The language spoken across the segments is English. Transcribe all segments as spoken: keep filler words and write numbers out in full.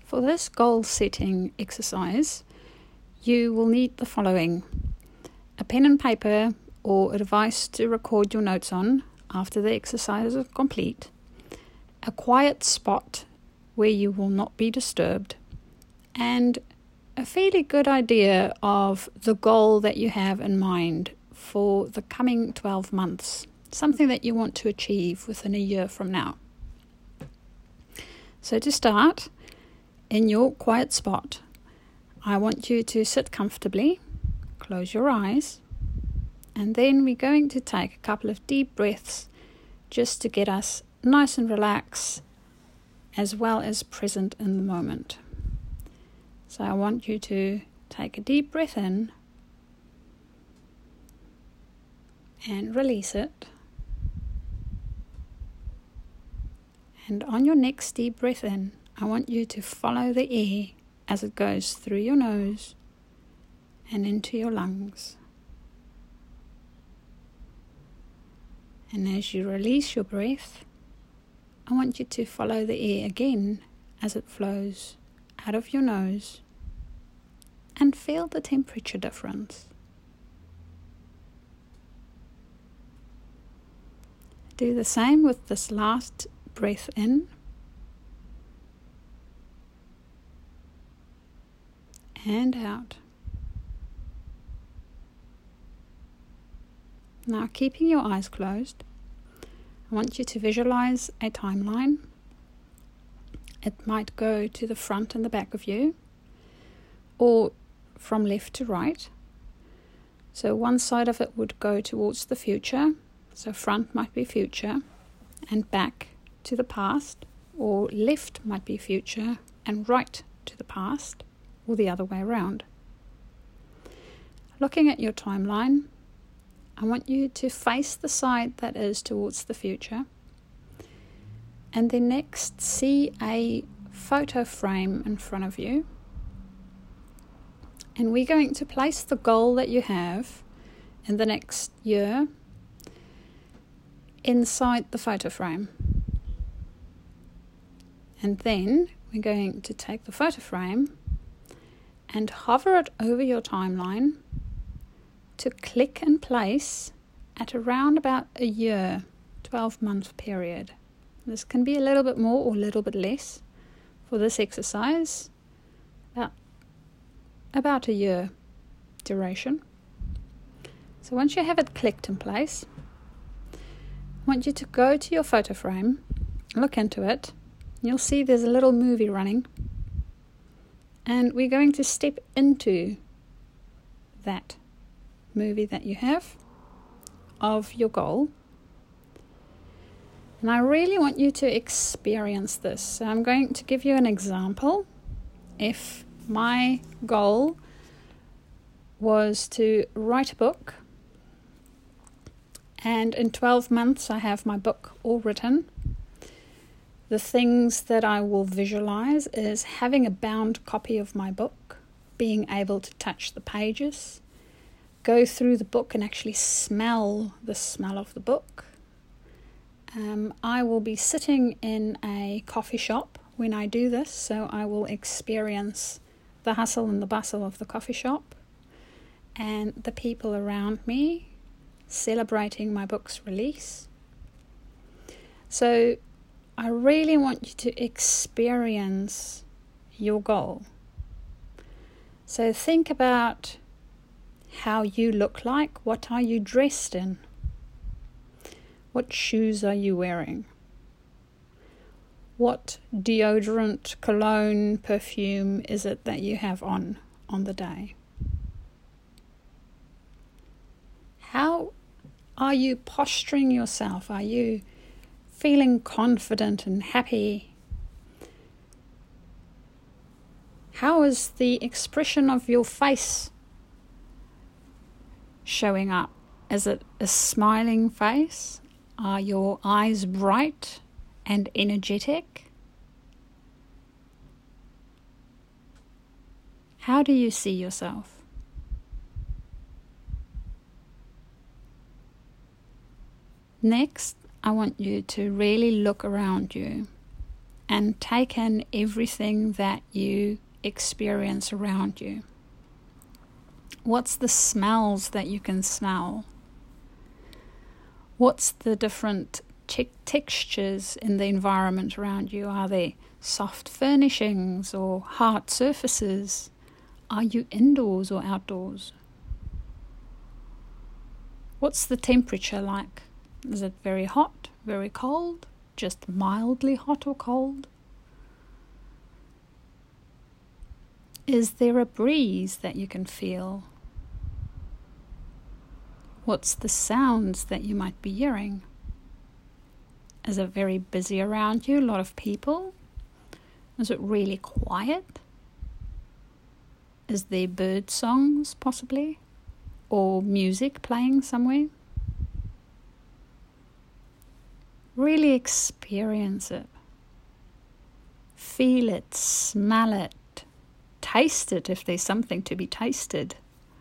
For this goal setting exercise, you will need the following: a pen and paper or a device to record your notes on after the exercise is complete, a quiet spot where you will not be disturbed, and a fairly good idea of the goal that you have in mind for the coming twelve months, something that you want to achieve within a year from now. So to start, in your quiet spot, I want you to sit comfortably, close your eyes, and then we're going to take a couple of deep breaths just to get us nice and relaxed, as well as present in the moment. So I want you to take a deep breath in and release it. And on your next deep breath in, I want you to follow the air as it goes through your nose and into your lungs. And as you release your breath, I want you to follow the air again as it flows out of your nose and feel the temperature difference. Do the same with this last breath in and out. Now, keeping your eyes closed, I want you to visualize a timeline. It might go to the front and the back of you, or from left to right. So one side of it would go towards the future, so front might be future, and back to the past, or left might be future, and right to the past, or the other way around. Looking at your timeline, I want you to face the side that is towards the future, and then next see a photo frame in front of you, and we're going to place the goal that you have in the next year inside the photo frame. And then we're going to take the photo frame and hover it over your timeline to click in place at around about a year, twelve month period. This can be a little bit more or a little bit less for this exercise, about, about a year duration. So once you have it clicked in place, I want you to go to your photo frame, look into it. You'll see there's a little movie running, and we're going to step into that movie that you have of your goal. And I really want you to experience this. So I'm going to give you an example. If my goal was to write a book, and in twelve months I have my book all written, the things that I will visualize is having a bound copy of my book, being able to touch the pages, go through the book and actually smell the smell of the book. Um, I will be sitting in a coffee shop when I do this, so I will experience the hustle and the bustle of the coffee shop and the people around me celebrating my book's release. So I really want you to experience your goal. So think about how you look like. What are you dressed in? What shoes are you wearing? What deodorant, cologne, perfume is it that you have on on the day? How are you posturing yourself? Are you feeling confident and happy? How is the expression of your face showing up? Is it a smiling face? Are your eyes bright and energetic? How do you see yourself? Next, I want you to really look around you and take in everything that you experience around you. What's the smells that you can smell? What's the different te- textures in the environment around you? Are they soft furnishings or hard surfaces? Are you indoors or outdoors? What's the temperature like? Is it very hot, very cold, just mildly hot or cold? Is there a breeze that you can feel? What's the sounds that you might be hearing? Is it very busy around you, a lot of people? Is it really quiet? Is there bird songs possibly? Or music playing somewhere? Really experience it. Feel it, smell it, taste it if there's something to be tasted.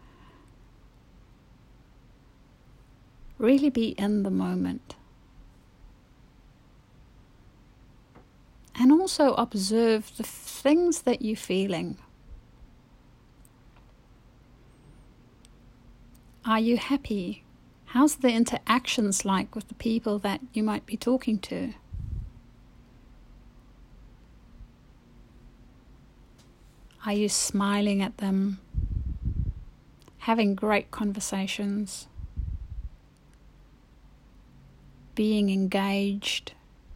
Really be in the moment. And also observe the things that you're feeling. Are you happy? How's the interactions like with the people that you might be talking to? Are you smiling at them? Having great conversations? Being engaged?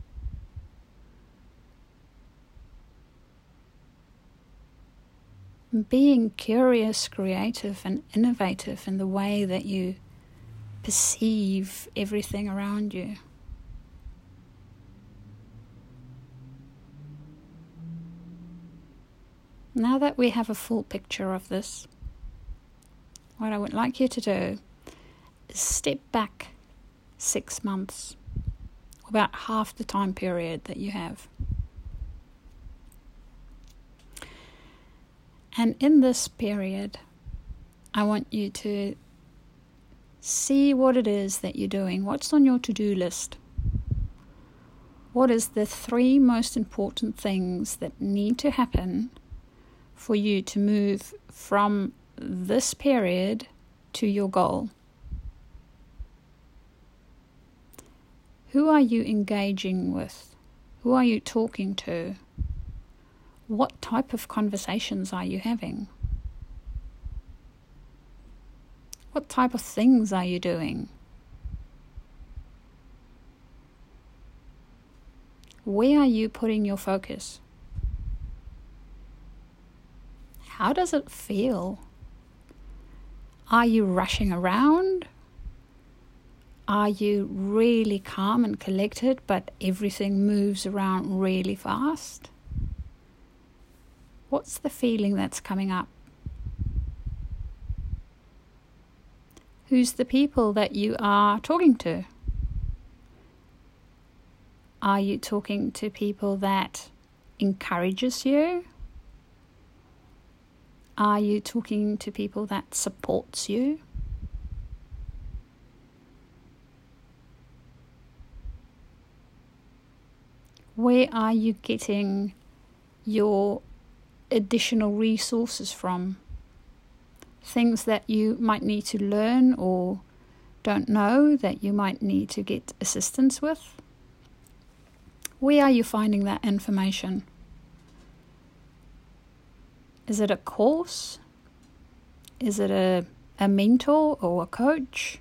Being curious, creative, and innovative in the way that you perceive everything around you. Now that we have a full picture of this, what I would like you to do is step back six months, about half the time period that you have. And in this period, I want you to see what it is that you're doing. What's on your to-do list? What is the three most important things that need to happen for you to move from this period to your goal? Who are you engaging with? Who are you talking to? What type of conversations are you having? What type of things are you doing? Where are you putting your focus? How does it feel? Are you rushing around? Are you really calm and collected, but everything moves around really fast? What's the feeling that's coming up? Who's the people that you are talking to? Are you talking to people that encourages you? Are you talking to people that supports you? Where are you getting your additional resources from? Things that you might need to learn or don't know that you might need to get assistance with? Where are you finding that information? Is it a course? Is it a, a mentor or a coach?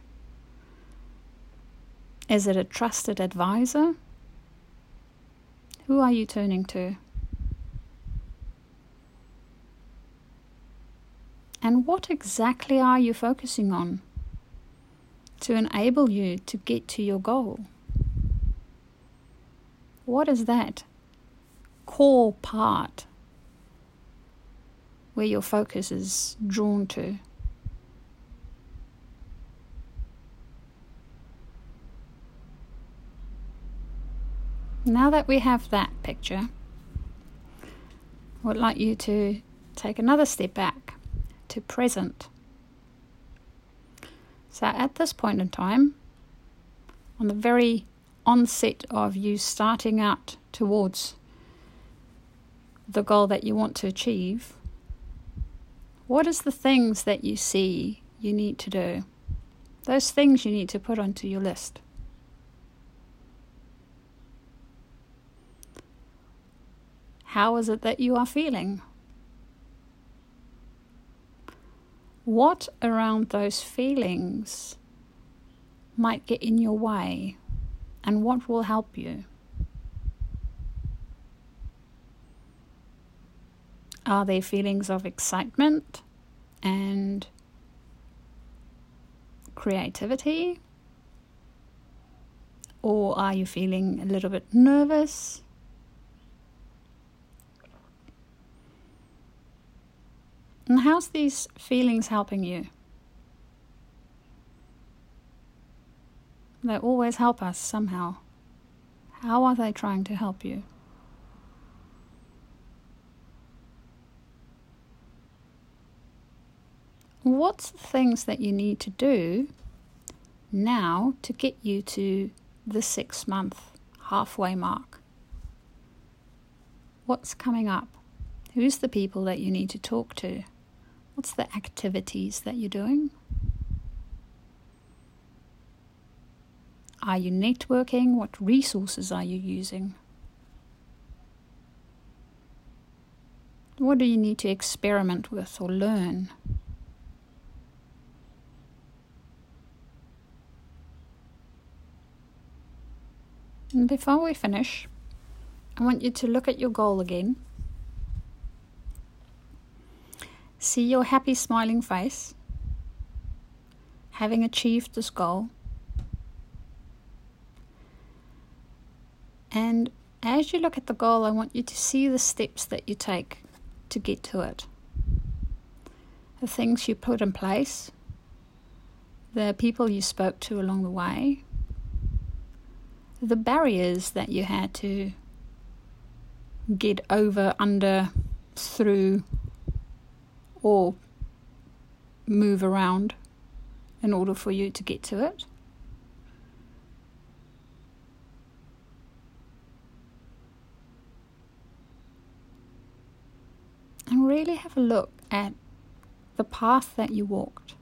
Is it a trusted advisor? Who are you turning to? And what exactly are you focusing on to enable you to get to your goal? What is that core part where your focus is drawn to? Now that we have that picture, I would like you to take another step back to present. So at this point in time, on the very onset of you starting out towards the goal that you want to achieve, what is the things that you see you need to do? Those things you need to put onto your list. How is it that you are feeling? What around those feelings might get in your way, and what will help you? Are there feelings of excitement and creativity? Or are you feeling a little bit nervous? And how's these feelings helping you? They always help us somehow. How are they trying to help you? What's the things that you need to do now to get you to the six month halfway mark? What's coming up? Who's the people that you need to talk to? What's the activities that you're doing? Are you networking? What resources are you using? What do you need to experiment with or learn? And before we finish, I want you to look at your goal again. See your happy smiling face, having achieved this goal. And as you look at the goal, I want you to see the steps that you take to get to it. The things you put in place, the people you spoke to along the way, the barriers that you had to get over, under, through, or move around in order for you to get to it. And really have a look at the path that you walked.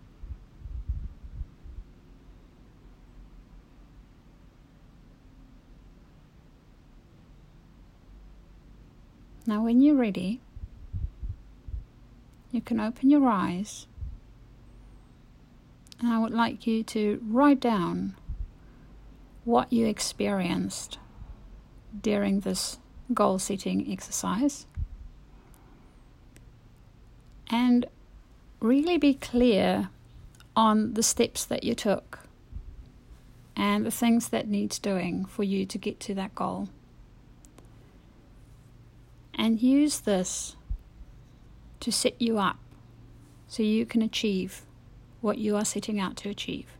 Now when you're ready, you can open your eyes, and I would like you to write down what you experienced during this goal setting exercise, and really be clear on the steps that you took and the things that needs doing for you to get to that goal. And use this to set you up so you can achieve what you are setting out to achieve.